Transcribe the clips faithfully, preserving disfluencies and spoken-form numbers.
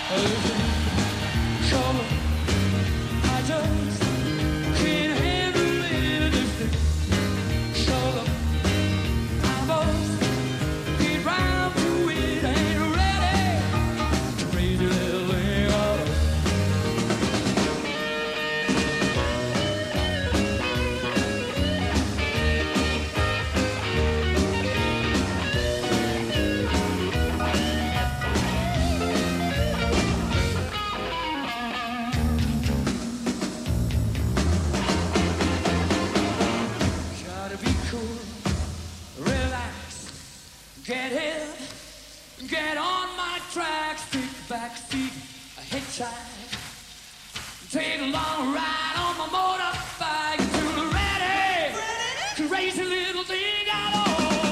Get in, get on my tracks, take the back seat, a hitchhike. Take a long ride on my motorbike to the ready, crazy little thing I know.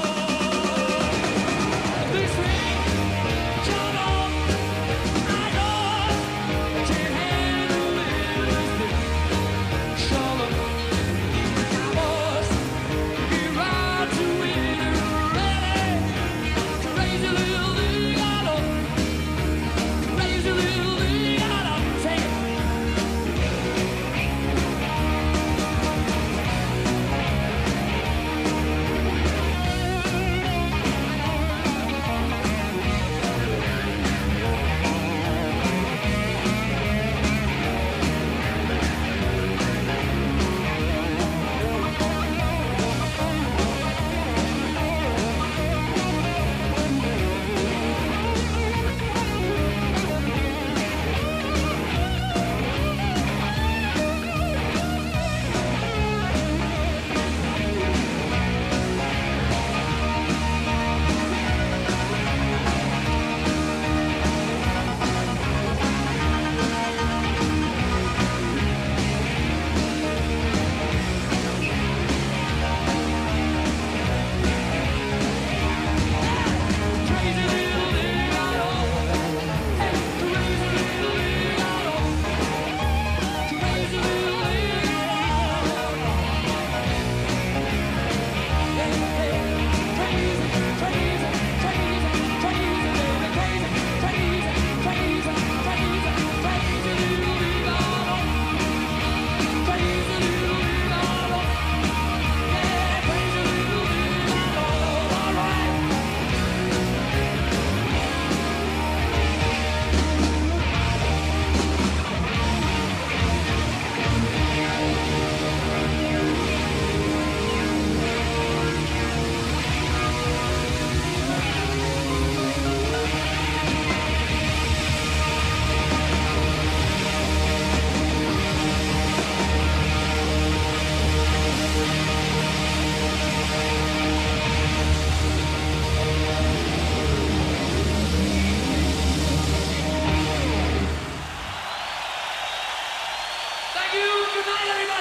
This thing, come on, I know, can't handle this thing. Show them, boys, get right to it. Thank you. Good night, everybody.